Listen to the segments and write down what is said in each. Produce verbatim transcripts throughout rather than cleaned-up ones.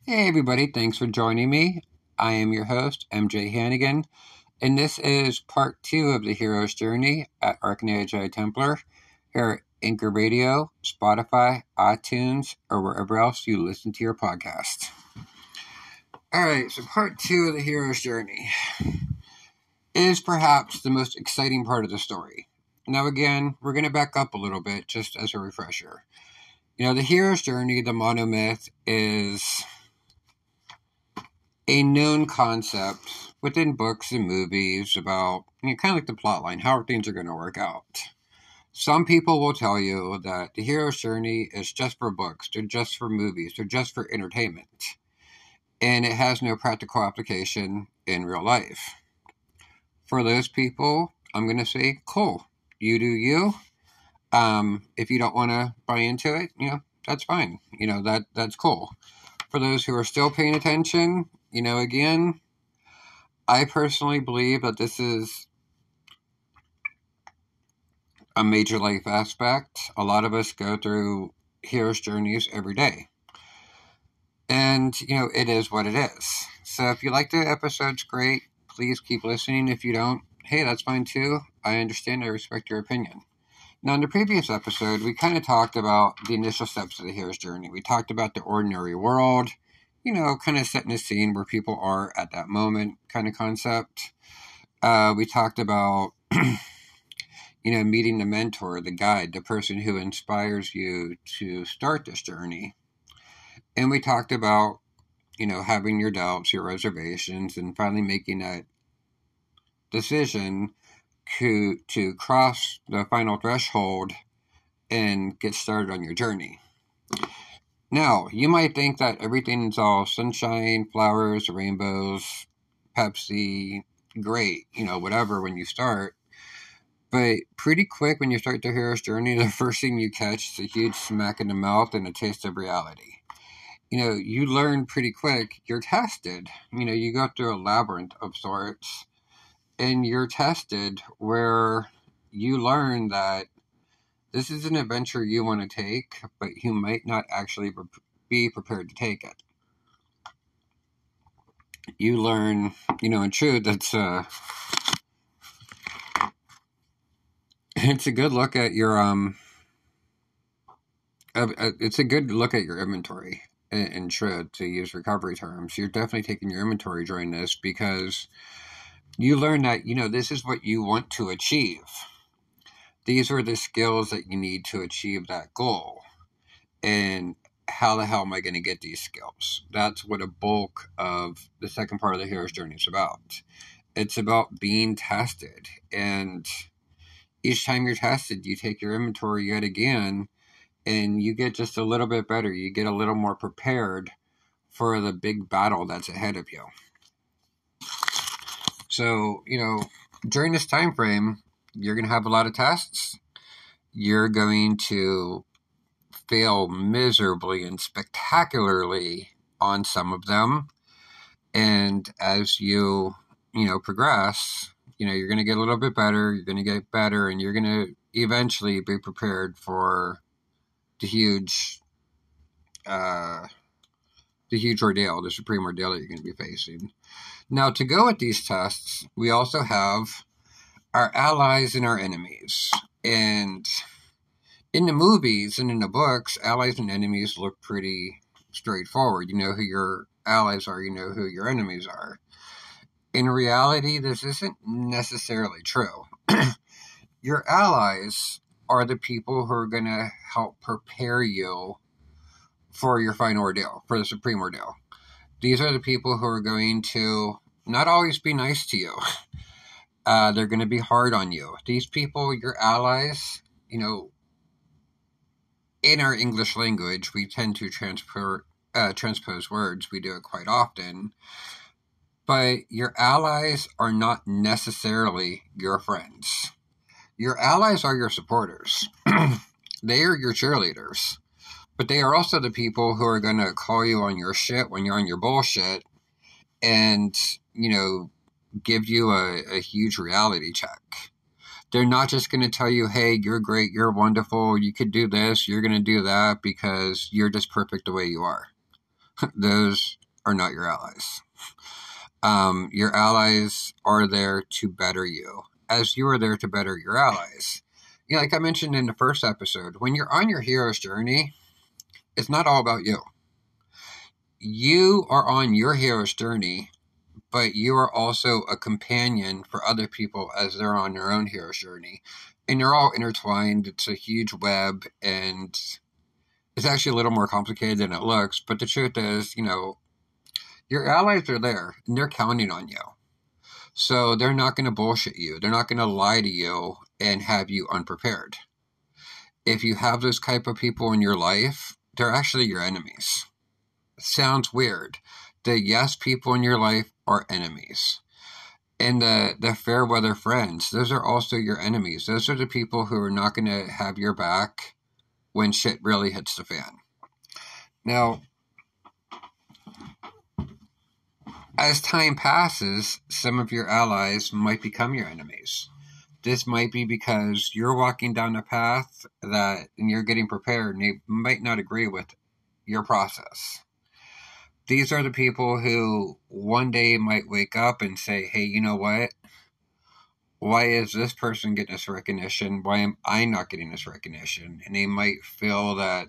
Hey everybody, thanks for joining me. I am your host, M J Hannigan, and this is part two of the hero's journey at Arcana Templar here at Anchor Radio, Spotify, iTunes, or wherever else you listen to your podcast. Alright, so part two of the hero's journey is perhaps the most exciting part of the story. Now again, we're going to back up a little bit just as a refresher. You know, the hero's journey, the monomyth, is a known concept within books and movies about, you know, kind of like the plot line, how things are going to work out. Some people will tell you that the hero's journey is just for books, they're just for movies, they're just for entertainment, and it has no practical application in real life. For those people, I'm going to say, cool, you do you. Um, if you don't want to buy into it, you know, that's fine. You know, that that's cool. For those who are still paying attention, you know, again, I personally believe that this is a major life aspect. A lot of us go through hero's journeys every day. And, you know, it is what it is. So if you like the episodes, great. Please keep listening. If you don't, hey, that's fine too. I understand. I respect your opinion. Now, in the previous episode, we kind of talked about the initial steps of the hero's journey. We talked about the ordinary world, you know, kind of setting a scene where people are at that moment kind of concept. Uh, we talked about, you know, meeting the mentor, the guide, the person who inspires you to start this journey. And we talked about, you know, having your doubts, your reservations, and finally making that decision to, to cross the final threshold and get started on your journey. Now, you might think that everything's all sunshine, flowers, rainbows, Pepsi, great, you know, whatever when you start. But pretty quick when you start the hero's journey, the first thing you catch is a huge smack in the mouth and a taste of reality. You know, you learn pretty quick, you're tested. You know, you go through a labyrinth of sorts, and you're tested where you learn that this is an adventure you want to take, but you might not actually be prepared to take it. You learn, you know, in truth, it's a, it's a good look at your, um, it's a good look at your inventory. In truth, to use recovery terms, you're definitely taking your inventory during this because you learn that, you know, this is what you want to achieve. These are the skills that you need to achieve that goal. And how the hell am I going to get these skills? That's what a bulk of the second part of the hero's journey is about. It's about being tested. And each time you're tested, you take your inventory yet again, and you get just a little bit better. You get a little more prepared for the big battle that's ahead of you. So, you know, during this time frame, you're going to have a lot of tests. You're going to fail miserably and spectacularly on some of them. And as you, you know, progress, you know, you're going to get a little bit better. You're going to get better, and you're going to eventually be prepared for the huge, uh, the huge ordeal, the supreme ordeal that you're going to be facing. Now, to go with these tests, we also have our allies and our enemies. And in the movies and in the books, allies and enemies look pretty straightforward. You know who your allies are, you know who your enemies are. In reality, this isn't necessarily true. Your allies are the people who are going to help prepare you for your final ordeal, for the supreme ordeal. These are the people who are going to not always be nice to you. Uh, they're going to be hard on you. These people, your allies, you know, in our English language, we tend to transfer, uh, transpose words. We do it quite often. But your allies are not necessarily your friends. Your allies are your supporters. They are your cheerleaders. But they are also the people who are going to call you on your shit when you're on your bullshit and, you know, give you a, a huge reality check. They're not just going to tell you, hey, you're great, you're wonderful, you could do this, you're going to do that because you're just perfect the way you are. those are not your allies. Um, your allies are there to better you, as you are there to better your allies. You know, like I mentioned in the first episode, when you're on your hero's journey, it's not all about you. You are on your hero's journey, but you are also a companion for other people as they're on their own hero's journey. And you're all intertwined. It's a huge web, and it's actually a little more complicated than it looks. But the truth is, you know, your allies are there, and they're counting on you. So they're not going to bullshit you. They're not going to lie to you and have you unprepared. If you have those type of people in your life, they're actually your enemies. Sounds weird. The yes people in your life are enemies. And the, the fair weather friends, those are also your enemies. Those are the people who are not going to have your back when shit really hits the fan. Now, as time passes, some of your allies might become your enemies. This might be because you're walking down a path that, and you're getting prepared, and they might not agree with your process. These are the people who one day might wake up and say, hey, you know what? Why is this person getting this recognition? Why am I not getting this recognition? And they might feel that,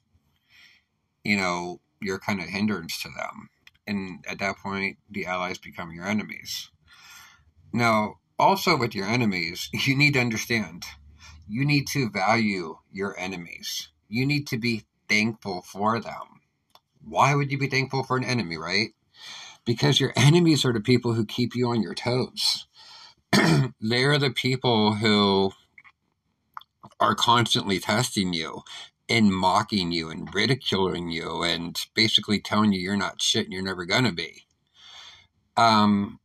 you know, you're kind of hindrance to them. And at that point, the allies become your enemies. Now, also with your enemies, you need to understand, you need to value your enemies. You need to be thankful for them. Why would you be thankful for an enemy, right? Because your enemies are the people who keep you on your toes. They're the people who are constantly testing you and mocking you and ridiculing you and basically telling you you're not shit and you're never gonna be. Um,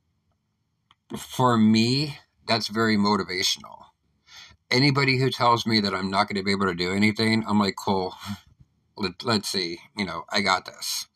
for me, that's very motivational. Anybody who tells me that I'm not going to be able to do anything, I'm like, cool, Let, let's see, you know, I got this.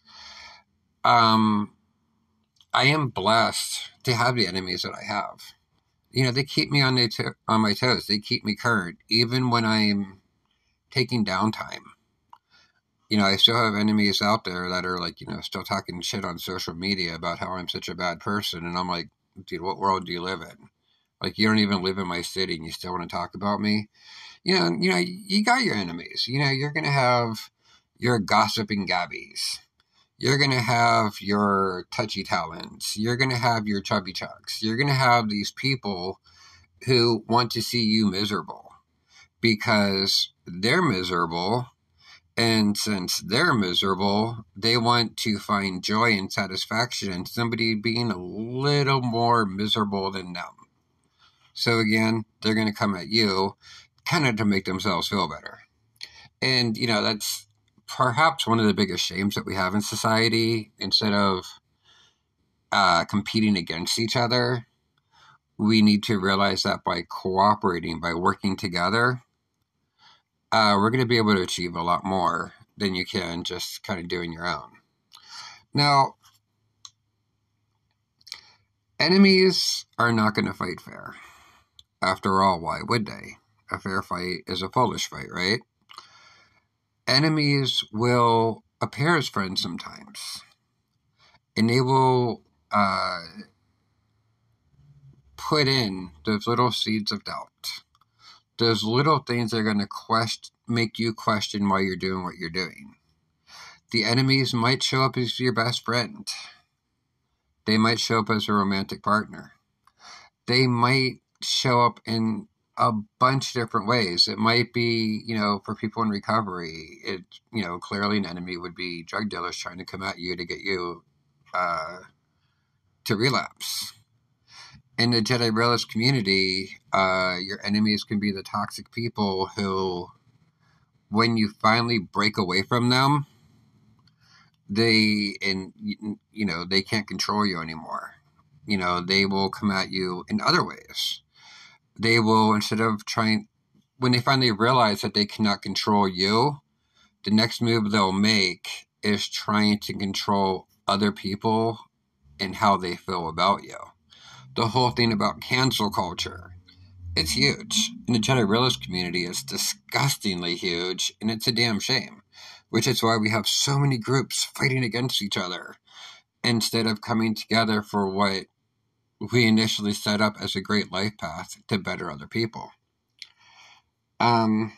Um, I am blessed to have the enemies that I have. You know, they keep me on, the to- on my toes. They keep me current, even when I'm taking downtime. You know, I still have enemies out there that are like, you know, still talking shit on social media about how I'm such a bad person. And I'm like, dude, what world do you live in? Like, you don't even live in my city and you still want to talk about me? You know, you know, you got your enemies. You know, you're going to have your gossiping Gabbies. You're going to have your touchy talons. You're going to have your chubby chucks. You're going to have these people who want to see you miserable because they're miserable. And since they're miserable, they want to find joy and satisfaction in somebody being a little more miserable than them. So again, they're going to come at you kind of to make themselves feel better. And, you know, that's perhaps one of the biggest shames that we have in society. Instead of uh, competing against each other, we need to realize that by cooperating, by working together, uh, we're going to be able to achieve a lot more than you can just kind of doing your own. Now, enemies are not going to fight fair. After all, why would they? A fair fight is a foolish fight, right? Enemies will appear as friends sometimes. And they will uh, put in those little seeds of doubt. Those little things that are going to question, make you question why you're doing what you're doing. The enemies might show up as your best friend. They might show up as a romantic partner. They might show up in a bunch of different ways. It might be, you know, for people in recovery, it, you know, clearly an enemy would be drug dealers trying to come at you to get you uh, to relapse. In the Jedi Realist community, uh, your enemies can be the toxic people who, when you finally break away from them, they, and you know, they can't control you anymore. You know, they will come at you in other ways. They will, instead of trying, when they finally realize that they cannot control you, the next move they'll make is trying to control other people and how they feel about you. The whole thing about cancel culture, it's huge. In the Jedi Realist community, it's disgustingly huge, and it's a damn shame. which is why we have so many groups fighting against each other instead of coming together for what we initially set up as a great life path to better other people. Um,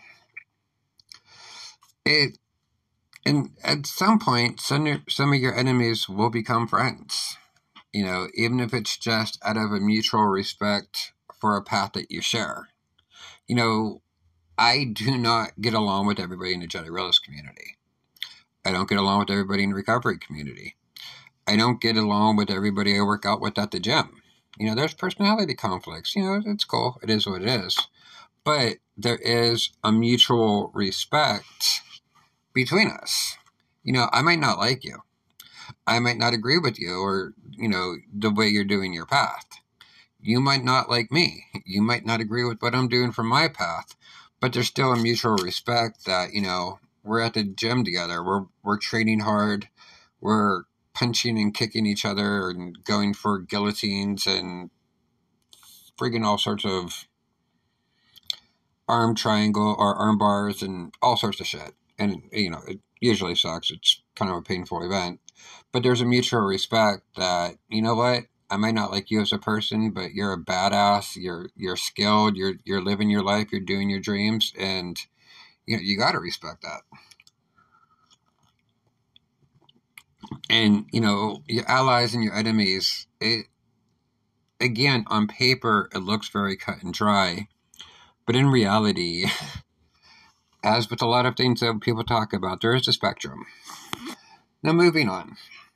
it, and at some point, some, some of your enemies will become friends. You know, even if it's just out of a mutual respect for a path that you share. You know, I do not get along with everybody in the Jedi Realist community. I don't get along with everybody in the recovery community. I don't get along with everybody I work out with at the gym. You know, there's personality conflicts. You know, it's cool. It is what it is. But there is a mutual respect between us. You know, I might not like you. I might not agree with you or, you know, the way you're doing your path. You might not like me. You might not agree with what I'm doing for my path. But there's still a mutual respect that, you know, we're at the gym together. We're we're training hard. We're punching and kicking each other and going for guillotines and friggin' all sorts of arm triangle or arm bars and all sorts of shit. And, you know, it usually sucks. It's kind of a painful event. But there's a mutual respect that, you know what? I might not like you as a person, but you're a badass. You're you're skilled. You're you're living your life. You're doing your dreams, and you know you got to respect that. And you know your allies and your enemies. It again on paper it looks very cut and dry, but in reality, as with a lot of things that people talk about, there is a spectrum. Now moving on.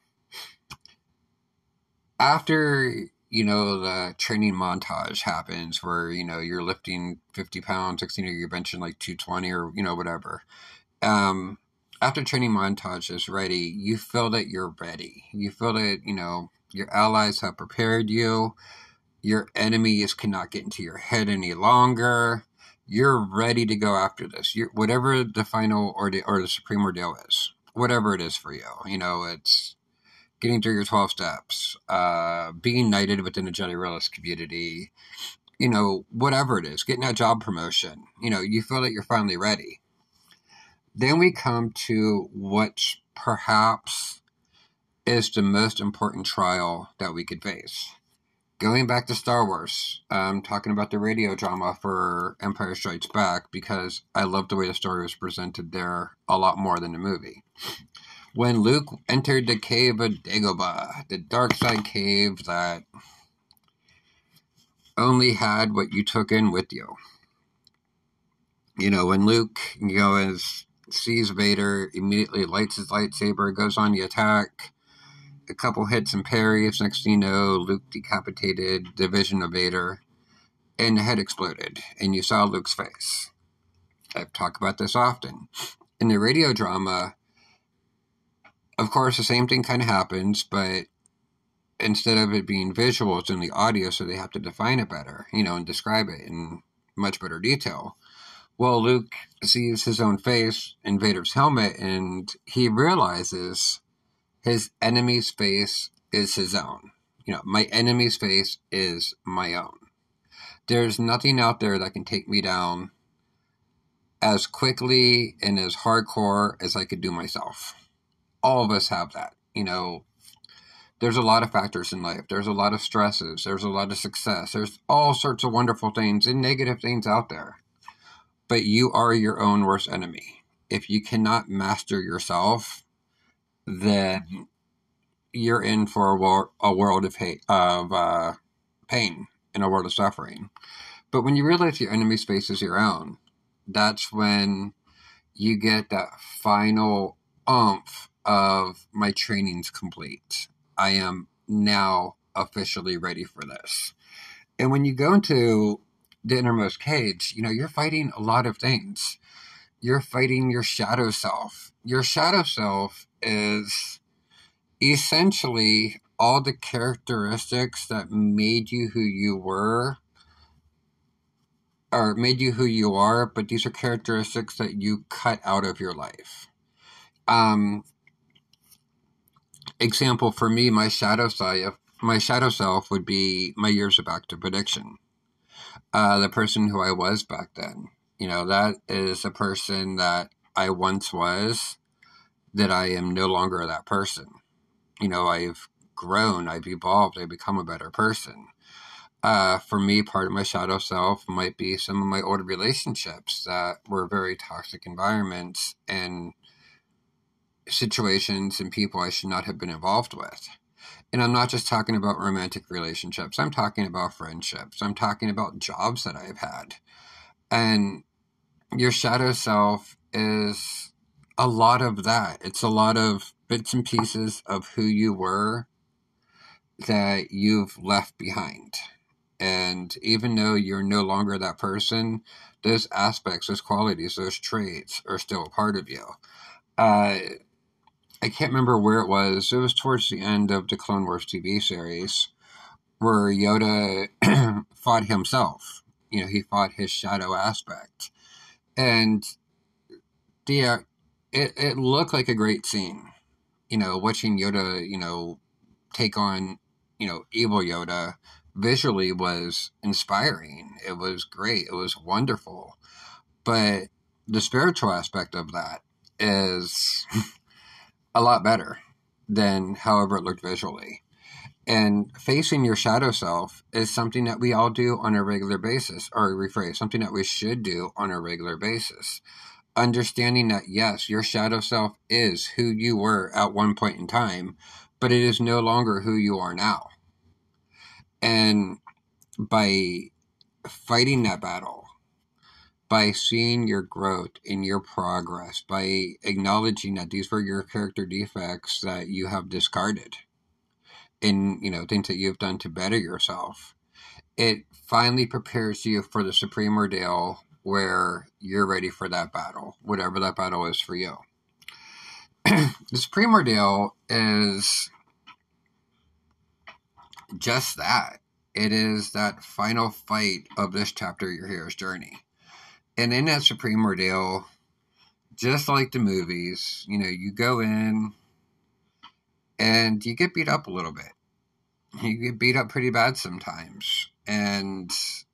After, you know, the training montage happens where, you know, you're lifting fifty pounds, sixteen, or you're benching like two twenty or, you know, whatever. Um, after training montage is ready, you feel that you're ready. You feel that, you know, your allies have prepared you. Your enemies cannot get into your head any longer. You're ready to go after this. You're, whatever the final or the, or the supreme ordeal is, whatever it is for you, you know, it's getting through your twelve steps, uh, being knighted within the Jedi Realist community, you know, whatever it is, getting that job promotion, you know, you feel that you're finally ready. Then we come to what perhaps is the most important trial that we could face. Going back to Star Wars, I'm talking about the radio drama for Empire Strikes Back because I love the way the story was presented there a lot more than the movie. When Luke entered the cave of Dagobah, the dark side cave that only had what you took in with you. You know, when Luke, you know, is, sees Vader, immediately lights his lightsaber, goes on the attack, a couple hits and parries, next thing you know, Luke decapitated the vision of Vader, and the head exploded, and you saw Luke's face. I've talked about this often. In the radio drama, of course, the same thing kind of happens, but instead of it being visual, it's only audio, so they have to define it better, you know, and describe it in much better detail. Well, Luke sees his own face in Vader's helmet, and he realizes his enemy's face is his own. You know, my enemy's face is my own. There's nothing out there that can take me down as quickly and as hardcore as I could do myself. All of us have that. You know, there's a lot of factors in life. There's a lot of stresses. There's a lot of success. There's all sorts of wonderful things and negative things out there. But you are your own worst enemy. If you cannot master yourself, then you're in for a, wor- a world of, hate, of uh, pain and a world of suffering. But when you realize your enemy's face is your own, that's when you get that final oomph of my training's complete. I am now officially ready for this. And when you go into the innermost cage, you know, you're fighting a lot of things. You're fighting your shadow self. Your shadow self is essentially all the characteristics that made you who you were, or made you who you are, but these are characteristics that you cut out of your life. Um, example for me, my shadow self, my shadow self would be my years of active addiction. Uh, the person who I was back then. You know, that is a person that I once was. that I am no longer that person. You know, I've grown, I've evolved, I've become a better person. Uh, for me, part of my shadow self might be some of my older relationships that were very toxic environments and situations and people I should not have been involved with. And I'm not just talking about romantic relationships. I'm talking about friendships. I'm talking about jobs that I've had. And your shadow self is a lot of that. It's a lot of bits and pieces of who you were that you've left behind. And even though you're no longer that person, those aspects, those qualities, those traits are still a part of you. Uh, I can't remember where it was. It was towards the end of the Clone Wars T V series where Yoda fought himself. You know, he fought his shadow aspect. And the, uh, it, it looked like a great scene. You know, watching Yoda, you know, take on, you know, evil Yoda visually was inspiring. It was great. It was wonderful. But the spiritual aspect of that is a lot better than however it looked visually. And facing your shadow self is something that we all do on a regular basis, or rephrase, something that we should do on a regular basis. Understanding that, yes, your shadow self is who you were at one point in time, but it is no longer who you are now. And by fighting that battle, by seeing your growth and your progress, by acknowledging that these were your character defects that you have discarded, and, you know, things that you've done to better yourself, it finally prepares you for the Supreme Ordeal where you're ready for that battle, whatever that battle is for you. The Supreme Ordeal is just that. It is that final fight of this chapter of your hero's journey. And in that Supreme Ordeal, just like the movies, you know, you go in and you get beat up a little bit. You get beat up pretty bad sometimes. And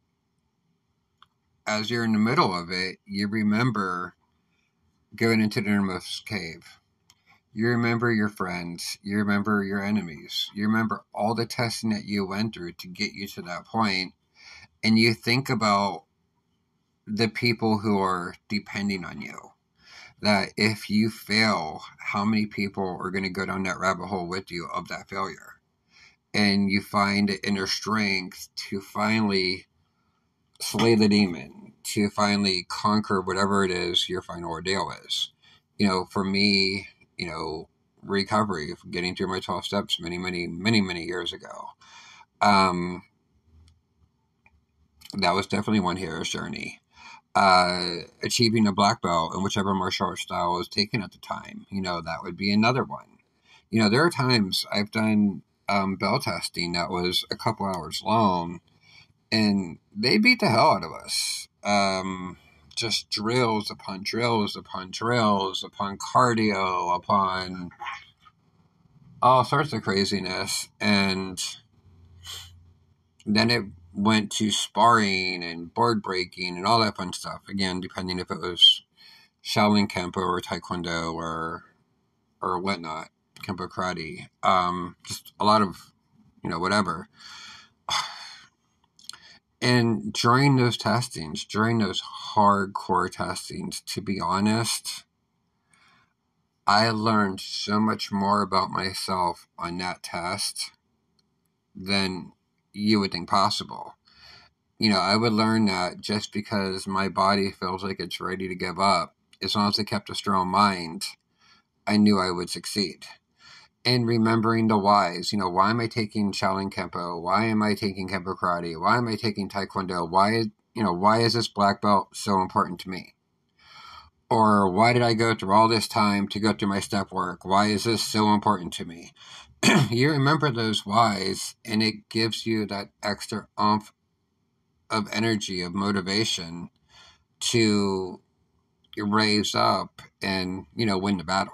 as you're in the middle of it, you remember going into the innermost cave. You remember your friends. You remember your enemies. You remember all the testing that you went through to get you to that point. And you think about the people who are depending on you. That if you fail, how many people are going to go down that rabbit hole with you of that failure? And you find the inner strength to finally slay the demon, to finally conquer whatever it is your final ordeal is. You know, for me, you know, recovery, getting through my twelve steps many, many, many, many years ago. Um, that was definitely one hero's journey. Uh, achieving a black belt in whichever martial arts style I was taking at the time, you know, that would be another one. You know, there are times I've done um, belt testing that was a couple hours long, and they beat the hell out of us. Um, just drills upon drills upon drills upon cardio upon all sorts of craziness. And then it went to sparring and board breaking and all that fun stuff. Again, depending if it was Shaolin Kempo or Taekwondo or or whatnot, Kempo karate. Um, just a lot of, you know, whatever. And during those testings, during those hardcore testings, to be honest, I learned so much more about myself on that test than you would think possible. You know, I would learn that just because my body feels like it's ready to give up, as long as I kept a strong mind, I knew I would succeed. And remembering the whys, you know, why am I taking Shaolin Kempo? Why am I taking Kempo Karate? Why am I taking Taekwondo? Why, you know, why is this black belt so important to me? Or why did I go through all this time to go through my step work? Why is this so important to me? You remember those whys, and it gives you that extra oomph of energy, of motivation to raise up and, you know, win the battle.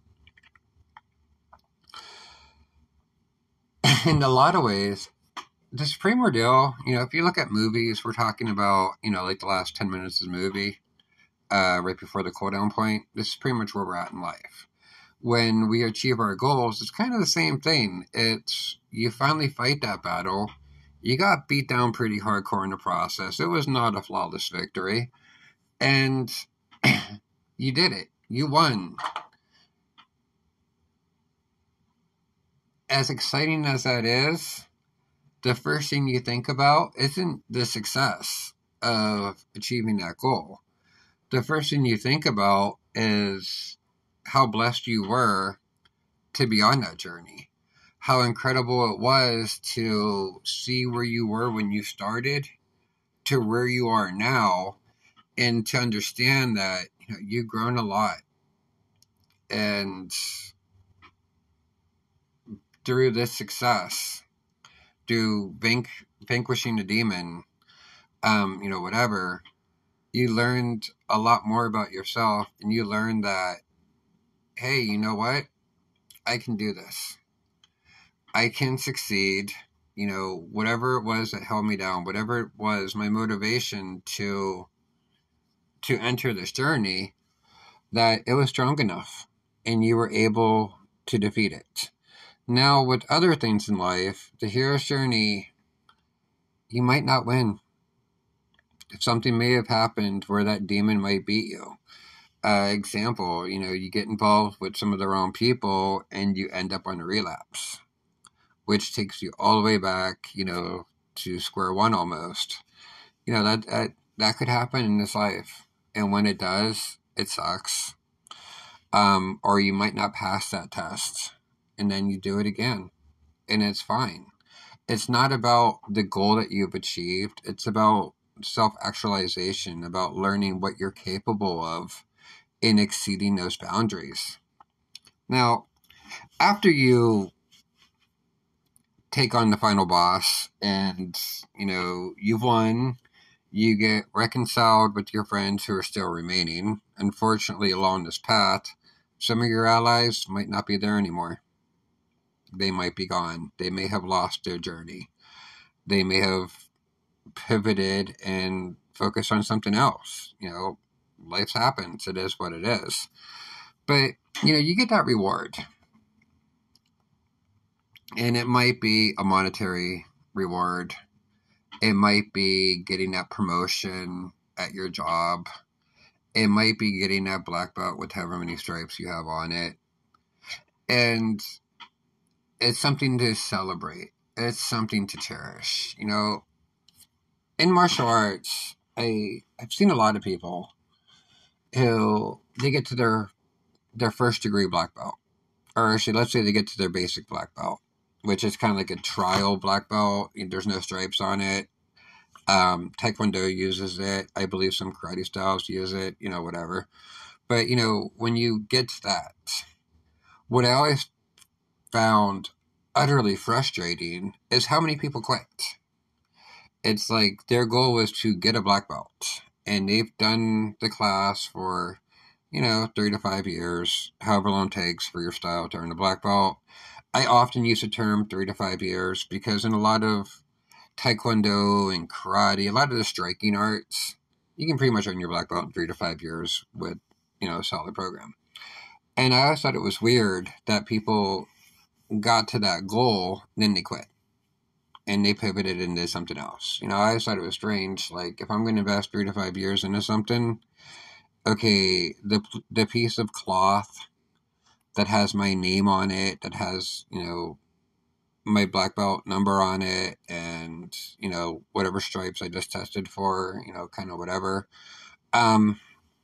In a lot of ways, the Supreme Ordeal, you know, if you look at movies, we're talking about, you know, like the last ten minutes of the movie, uh, right before the cooldown point, this is pretty much where we're at in life. when we achieve our goals, it's kind of the same thing. It's you finally fight that battle. You got beat down pretty hardcore in the process. It was not a flawless victory. And you did it. You won. As exciting as that is, the first thing you think about isn't the success of achieving that goal. The first thing you think about is how blessed you were to be on that journey. How incredible it was to see where you were when you started to where you are now, and to understand that, you know, you've grown a lot. And through this success, through vanqu- vanquishing a demon, um, you know, whatever, you learned a lot more about yourself, and you learned that, hey, you know what? I can do this. I can succeed. You know, whatever it was that held me down, whatever it was, my motivation to to enter this journey, that it was strong enough, and you were able to defeat it. Now, with other things in life, the hero's journey, you might not win. Something may have happened where that demon might beat you. Uh, example, you know, you get involved with some of the wrong people and you end up on a relapse, which takes you all the way back, you know, to square one almost. You know, that, that, that could happen in this life. And when it does, it sucks. Um, or you might not pass that test, and then you do it again, and it's fine. It's not about the goal that you've achieved. It's about self-actualization, about learning what you're capable of in exceeding those boundaries. Now, after you take on the final boss and, you know, you've won, you get reconciled with your friends who are still remaining. Unfortunately, along this path, some of your allies might not be there anymore. They might be gone. They may have lost their journey. They may have pivoted and focused on something else. You know, life happens. It is what it is. But, you know, you get that reward. And it might be a monetary reward. It might be getting that promotion at your job. It might be getting that black belt with however many stripes you have on it. And it's something to celebrate. It's something to cherish. You know, in martial arts, I, I've seen a lot of people who, they get to their, their first degree black belt. Or actually, let's say they get to their basic black belt, which is kind of like a trial black belt. There's no stripes on it. Um, Taekwondo uses it. I believe some karate styles use it, you know, whatever. But, you know, when you get to that, what I always found utterly frustrating is how many people quit. It's like their goal was to get a black belt, and they've done the class for, you know, three to five years, however long it takes for your style to earn a black belt. I often use the term three to five years because in a lot of Taekwondo and karate, a lot of the striking arts, you can pretty much earn your black belt in three to five years with, you know, a solid program. And I always thought it was weird that people got to that goal, and then they quit. And they pivoted into something else. You know, I always thought it was strange. Like, if I'm going to invest three to five years into something, okay, the the piece of cloth that has my name on it, that has, you know, my black belt number on it, and, you know, whatever stripes I just tested for, you know, kind of whatever. Um,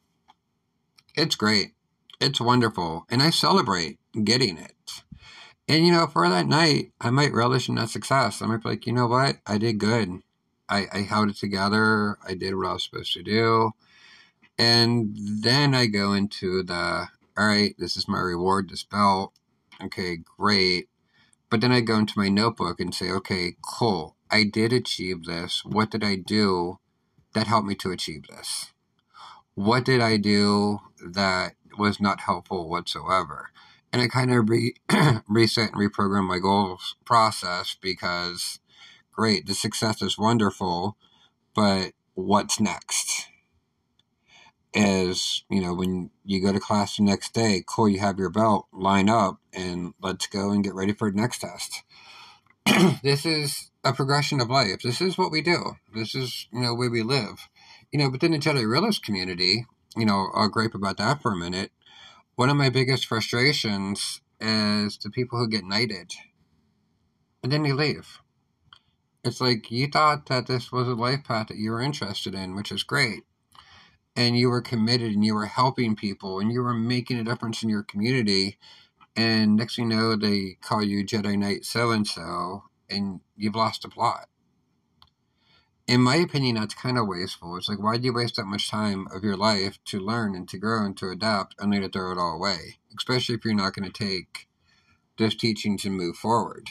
it's great. It's wonderful. And I celebrate getting it. And, you know, for that night, I might relish in that success. I might be like, you know what? I did good. I, I held it together. I did what I was supposed to do. And then I go into the, all right, this is my reward, this belt. Okay, great. But then I go into my notebook and say, okay, cool. I did achieve this. What did I do that helped me to achieve this? What did I do that was not helpful whatsoever? And I kind of re- reset and reprogram my goals process because, great, the success is wonderful, but what's next? is, you know, when you go to class the next day, cool, you have your belt, line up, and let's go and get ready for the next test. This is a progression of life. This is what we do. This is, you know, where we live. You know, but then the Jedi Realist community, you know, I'll gripe about that for a minute. One of my biggest frustrations is the people who get knighted and then they leave. It's like you thought that this was a life path that you were interested in, which is great. And you were committed and you were helping people and you were making a difference in your community. And next thing you know, they call you Jedi Knight so-and-so and you've lost the plot. In my opinion, that's kind of wasteful. It's like, why do you waste that much time of your life to learn and to grow and to adapt only to throw it all away? Especially if you're not going to take this teaching to move forward.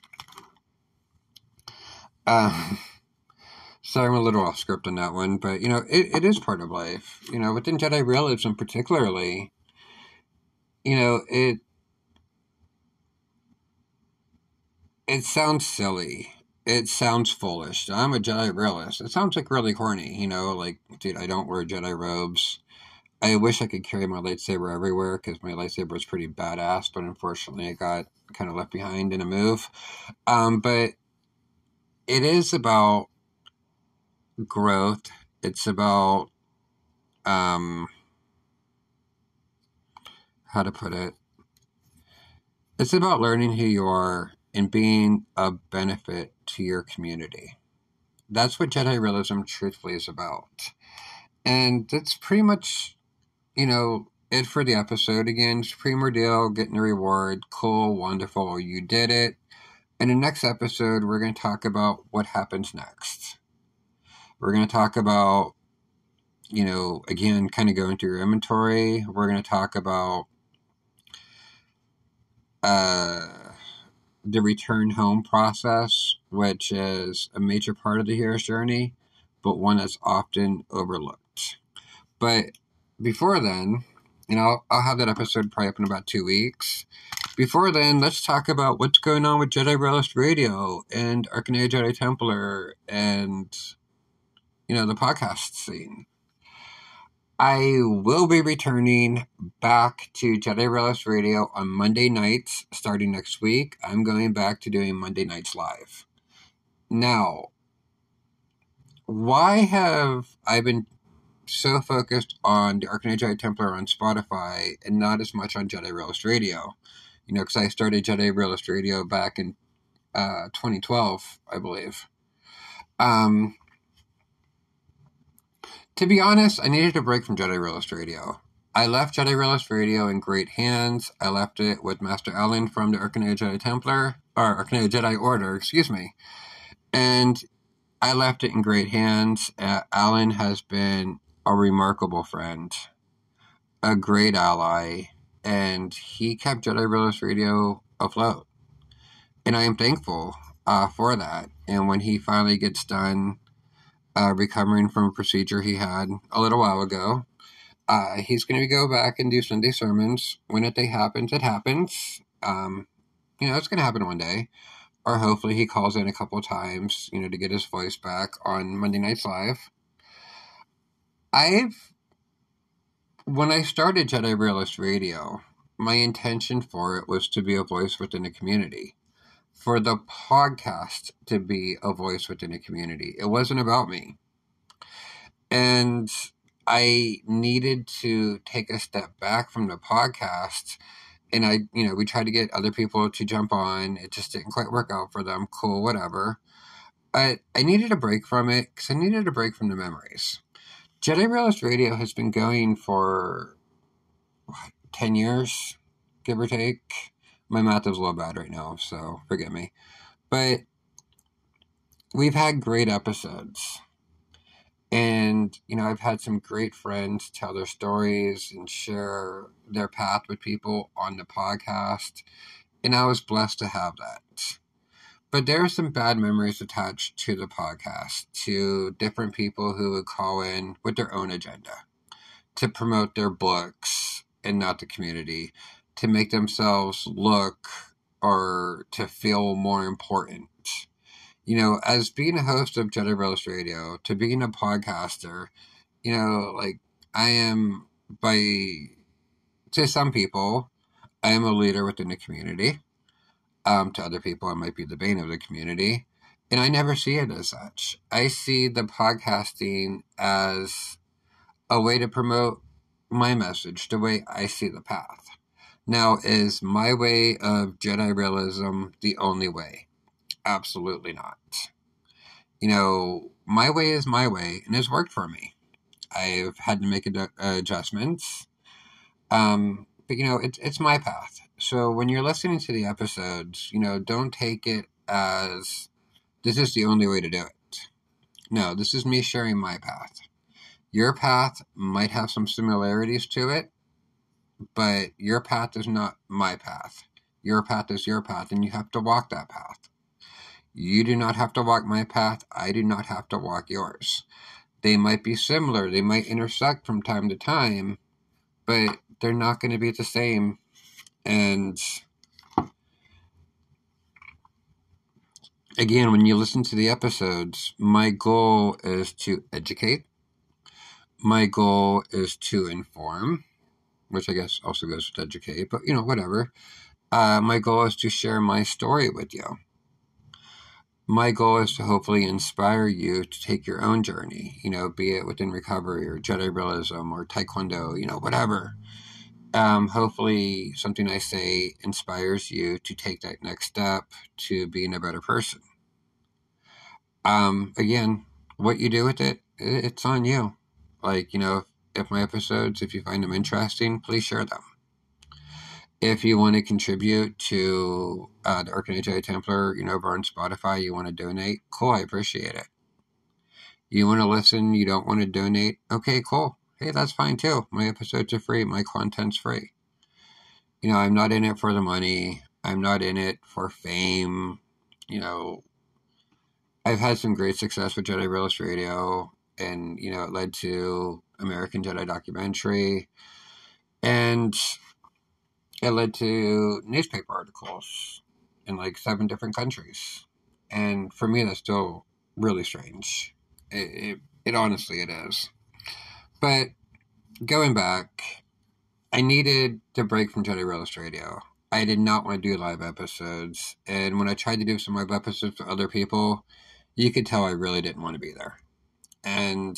Um, so I'm a little off script on that one, but, you know, it, it is part of life. You know, within Jedi realism particularly, you know, it it sounds silly. It sounds foolish. I'm a Jedi realist. It sounds like really corny, you know, like, dude, I don't wear Jedi robes. I wish I could carry my lightsaber everywhere because my lightsaber was pretty badass, but unfortunately it got kind of left behind in a move. Um, but it is about growth. It's about, um, how to put it? It's about learning who you are and being a benefit to your community. That's what Jedi realism truthfully is about. And that's pretty much, you know, it for the episode. Again, Supreme Ordeal, getting a reward. Cool, wonderful, you did it. In the next episode, we're going to talk about what happens next. We're going to talk about, you know, again, kind of going through your inventory. We're going to talk about uh, the return home process, which is a major part of the hero's journey, but one that's often overlooked. But before then, you know, I'll have that episode probably up in about two weeks. Before then, let's talk about what's going on with Jedi Realist Radio and Arcanea Jedi Templar and, you know, the podcast scene. I will be returning back to Jedi Realist Radio on Monday nights starting next week. I'm going back to doing Monday nights live. Now, why have I been so focused on the Arcanea Jedi Templar on Spotify and not as much on Jedi Realist Radio? You know, because I started Jedi Realist Radio back in uh, twenty twelve, I believe. Um... To be honest, I needed a break from Jedi Realist Radio. I left Jedi Realist Radio in great hands. I left it with Master Alan from the Arcanea Jedi Templar, or Arcanea Jedi Order, excuse me. And I left it in great hands. Uh, Alan has been a remarkable friend, a great ally, and he kept Jedi Realist Radio afloat. And I am thankful uh, for that. And when he finally gets done Uh, recovering from a procedure he had a little while ago. Uh, he's going to go back and do Sunday sermons. When it day happens, it happens. Um, you know, it's going to happen one day. Or hopefully he calls in a couple of times, you know, to get his voice back on Monday Nights Live. I've, when I started Jedi Realist Radio, my intention for it was to be a voice within the community. For the podcast to be a voice within a community. It wasn't about me. And I needed to take a step back from the podcast. And I, you know, we tried to get other people to jump on. It just didn't quite work out for them. Cool, whatever. But I needed a break from it because I needed a break from the memories. Jedi Realist Radio has been going for, what, ten years, give or take? My math is a little bad right now, so forgive me. But we've had great episodes. And, you know, I've had some great friends tell their stories and share their path with people on the podcast. And I was blessed to have that. But there are some bad memories attached to the podcast, to different people who would call in with their own agenda to promote their books and not the community, to make themselves look or to feel more important. You know, as being a host of Jedi Realist Radio, to being a podcaster, you know, like, I am, by, to some people, I am a leader within the community. Um, to other people, I might be the bane of the community. And I never see it as such. I see the podcasting as a way to promote my message, the way I see the path. Now, is my way of Jedi realism the only way? Absolutely not. You know, my way is my way, and it's worked for me. I've had to make ad- adjustments. Um, but, you know, it's, it's my path. So when you're listening to the episodes, you know, don't take it as this is the only way to do it. No, this is me sharing my path. Your path might have some similarities to it, but your path is not my path. Your path is your path, and you have to walk that path. You do not have to walk my path. I do not have to walk yours. They might be similar. They might intersect from time to time, but they're not going to be the same. And again, when you listen to the episodes, my goal is to educate. My goal is to inform, which I guess also goes with educate, but you know, whatever. Uh, my goal is to share my story with you. My goal is to hopefully inspire you to take your own journey, you know, be it within recovery or Jedi realism or Taekwondo, you know, whatever. Um, hopefully something I say inspires you to take that next step to being a better person. Um, again, what you do with it, it's on you. Like, you know, if, if my episodes, if you find them interesting, please share them. If you want to contribute to uh, the Arcanine Jedi Templar, you know, over on Spotify, you want to donate, cool, I appreciate it. You want to listen, you don't want to donate, okay, cool. Hey, that's fine too. My episodes are free, my content's free. You know, I'm not in it for the money. I'm not in it for fame. You know, I've had some great success with Jedi Realist Radio, and, you know, it led to American Jedi Documentary, and it led to newspaper articles in like seven different countries. And for me, that's still really strange. It, it, it honestly, it is. But going back, I needed to break from Jedi Realist Radio. I did not want to do live episodes. And when I tried to do some live episodes for other people, you could tell I really didn't want to be there. And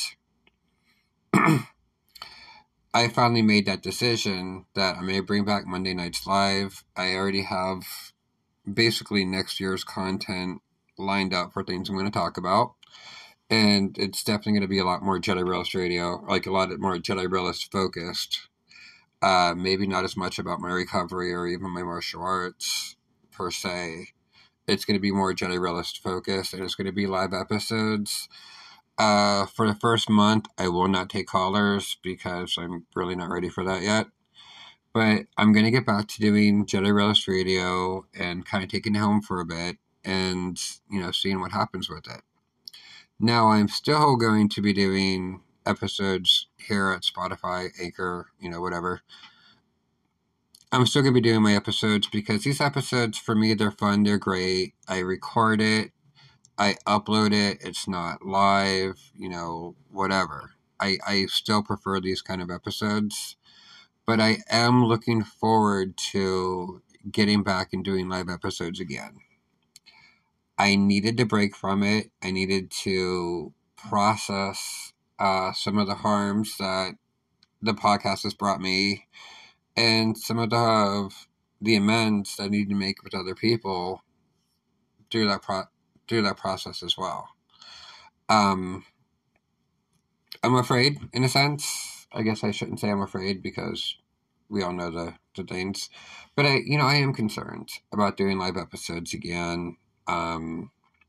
I finally made that decision that I'm going to bring back Monday Nights Live. I already have basically next year's content lined up for things I'm going to talk about. And it's definitely going to be a lot more Jedi Realist Radio, like a lot more Jedi Realist focused. Uh, maybe not as much about my recovery or even my martial arts per se. It's going to be more Jedi Realist focused, and it's going to be live episodes. Uh, for the first month, I will not take callers because I'm really not ready for that yet. But I'm going to get back to doing Jedi Realist Radio and kind of taking it home for a bit and, you know, seeing what happens with it. Now, I'm still going to be doing episodes here at Spotify, Anchor, you know, whatever. I'm still going to be doing my episodes because these episodes, for me, they're fun, they're great. I record it, I upload it, it's not live, you know, whatever. I, I still prefer these kind of episodes, but I am looking forward to getting back and doing live episodes again. I needed to break from it. I needed to process uh, some of the harms that the podcast has brought me and some of the, the amends that I need to make with other people through that pro- through that process as well. Um, I'm afraid, in a sense. I guess I shouldn't say I'm afraid because we all know the, the things. But, I, you know, I am concerned about doing live episodes again. Um,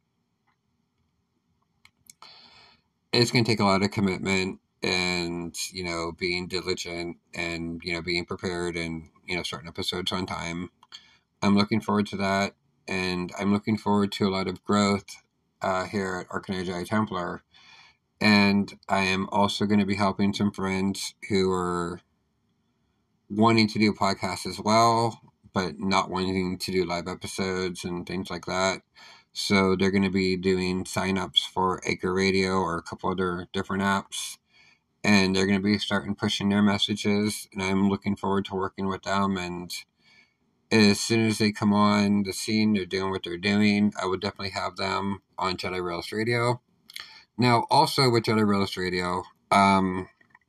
it's going to take a lot of commitment and, you know, being diligent and, you know, being prepared and, you know, starting episodes on time. I'm looking forward to that. And I'm looking forward to a lot of growth uh, here at Arcanine Jedi Templar. And I am also going to be helping some friends who are wanting to do podcasts as well, but not wanting to do live episodes and things like that. So they're going to be doing signups for Acre Radio or a couple other different apps. and they're going to be starting pushing their messages, and I'm looking forward to working with them. And as soon as they come on the scene, they're doing what they're doing, I would definitely have them on Jedi Realist Radio. Now, also with Jedi Realist Radio, um,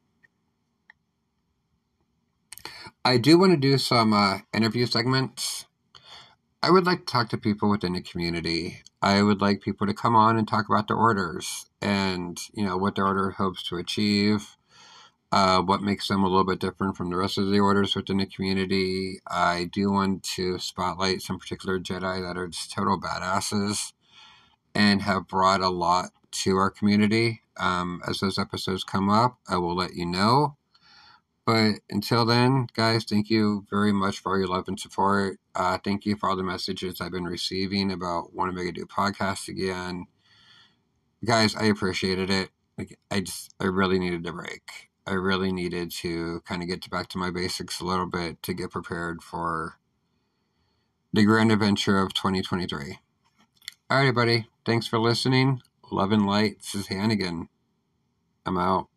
I do want to do some uh, interview segments. I would like to talk to people within the community. I would like people to come on and talk about their orders and, you know, what their order hopes to achieve, uh, what makes them a little bit different from the rest of the orders within the community. I do want to spotlight some particular Jedi that are just total badasses and have brought a lot to our community. Um, as those episodes come up, I will let you know. But until then, guys, thank you very much for all your love and support. Uh, thank you for all the messages I've been receiving about wanting me to do podcasts again. Guys, I appreciated it. Like, I just, I really needed a break. I really needed to kind of get back to my basics a little bit to get prepared for the grand adventure of twenty twenty-three. All right, everybody. Thanks for listening. Love and light. This is Hannigan. I'm out.